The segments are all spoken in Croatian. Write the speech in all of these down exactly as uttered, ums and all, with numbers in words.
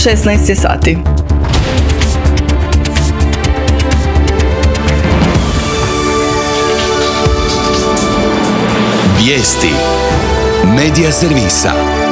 šesnaest je sati. Vijesti Medija servisa.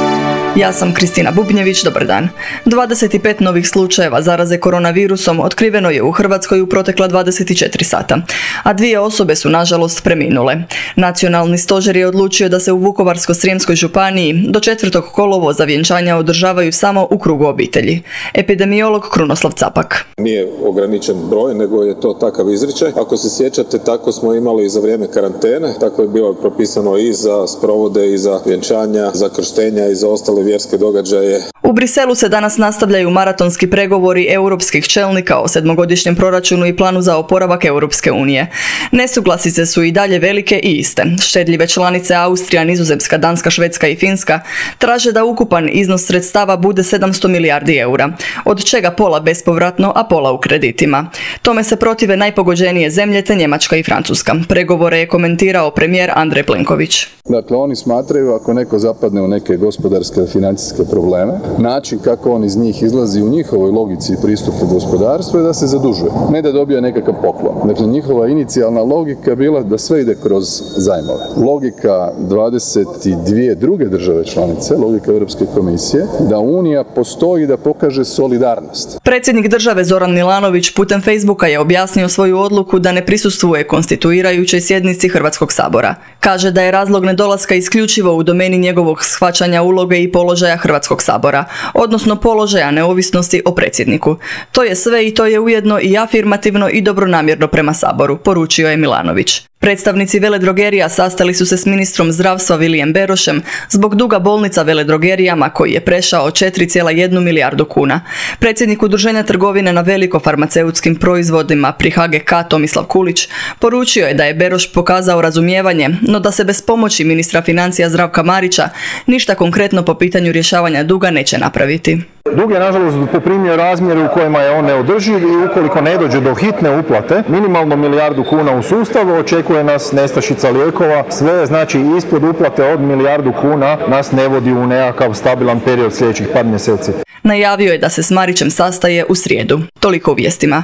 Ja sam Kristina Bubnjević, dobar dan. dvadeset pet novih slučajeva zaraze koronavirusom otkriveno je u Hrvatskoj u protekla dvadeset četiri sata, a dvije osobe su nažalost preminule. Nacionalni stožer je odlučio da se u Vukovarsko-srijemskoj županiji do četvrtog kolovoza vjenčanja održavaju samo u krugu obitelji. Epidemiolog Krunoslav Capak. Nije ograničen broj, nego je to takav izričaj. Ako se sjećate, tako smo imali i za vrijeme karantene, tako je bilo propisano i za sprovode, i za vjenčanja, za krštenja i za ostale vjerske događaje. U Briselu se danas nastavljaju maratonski pregovori europskih čelnika o sedmogodišnjem proračunu i planu za oporavak Europske unije. Nesuglasice su i dalje velike i iste. Štedljive članice Austrija, Nizozemska, Danska, Švedska i Finska traže da ukupan iznos sredstava bude sedamsto milijardi eura, od čega pola bespovratno, a pola u kreditima. Tome se protive najpogođenije zemlje te Njemačka i Francuska. Pregovore je komentirao premijer Andrej Plenković. Dakle, oni smatraju ako neko zapadne u neke gospodarske i financijske probleme, način kako on iz njih izlazi u njihovoj logici i pristupu gospodarstvu je da se zadužuje, ne da dobije nekakav poklon. Dakle, njihova inicijalna logika je bila da sve ide kroz zajmove. Logika dvadeset dvije druge države članice, logika Europske komisije, da Unija postoji da pokaže solidarnost. Predsjednik države Zoran Milanović putem Facebooka je objasnio svoju odluku da ne prisustvuje konstituirajućoj sjednici Hrvatskog sabora. Kaže da je razlog nedolaska isključivo u domeni njegovog shvaćanja uloge i položaja Hrvatskog sabora, odnosno položaja neovisnosti o predsjedniku. To je sve i to je ujedno i afirmativno i dobronamjerno prema saboru, poručio je Milanović. Predstavnici veledrogerija sastali su se s ministrom zdravstva Vilijem Berošem zbog duga bolnica veledrogerijama koji je prešao četiri zarez jedna milijardu kuna. Predsjednik Udruženja trgovine na veliko farmaceutskim proizvodima pri H G K Tomislav Kulić poručio je da je Beroš pokazao razumijevanje, no da se bez pomoći ministra financija Zdravka Marića ništa konkretno po pitanju rješavanja duga neće napraviti. Dug je nažalost poprimio razmjere u kojima je on neodrživ i ukoliko ne dođe do hitne uplate, minimalno milijardu kuna u sustavu, očekuje nas nestašica lijekova. Sve znači ispod uplate od milijardu kuna nas ne vodi u nekakav stabilan period sljedećih par mjeseci. Najavio je da se s Marićem sastaje u srijedu. Toliko u vijestima.